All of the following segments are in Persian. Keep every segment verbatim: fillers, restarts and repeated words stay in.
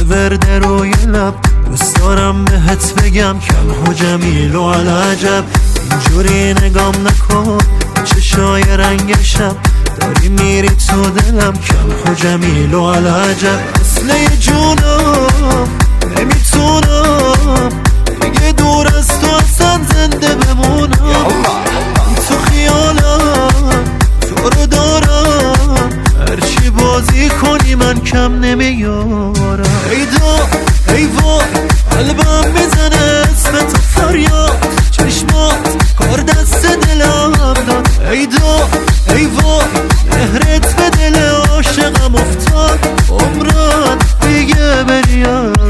ورده روی لب، دوست دارم بهت بگم کم و جمیل و العجب. اینجوری نگام نکن چشای رنگ شب، داری میری تو دلم کم و جمیل و العجب. اصله جونم نمیتونم دیگه دور از تو اصلا زنده بمونم. تو خیالم تو رو دارم، هرچی بازی کنی من کم نمیارم. ای دا ای وای قلبم میزنه اسم تو فریاد، چشمات کار دست دلم داد. ای دا ای وای مهرت به دل عاشقم افتاد، عمران دیگه بری از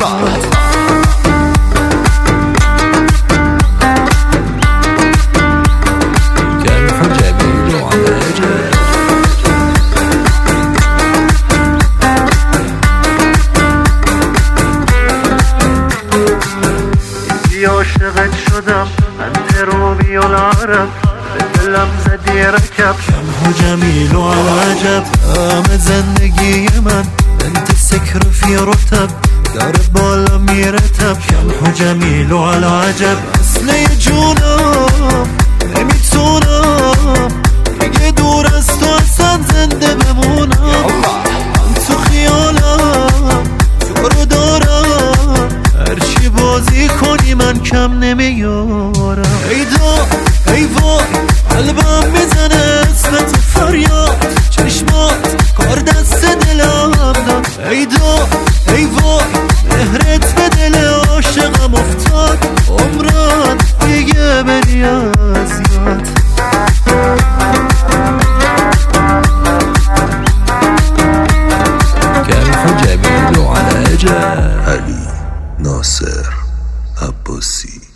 عاشقت شدم من تروبی العرب، به دلم زدی رکب کم و جمیل و العجب. همه زندگی من انت سکر فی رتب، داره بالا میرتب کم و جمیل و العجب. اصله جونم نمیتونم دیگه دور از تو اصلا زنده بمونم. تو خیالم تو رو دارم، هرچی بازی کنی من کم نمیارم. ای دا ای وای قلبم میزنه اسم تو فریاد، چشمات کار دست دلم داد. ای دا ای وای مهرت به دل عاشقم افتاد، عمران دیگه بری از یاد. كان جميل على جاه علی ناصر عباسی.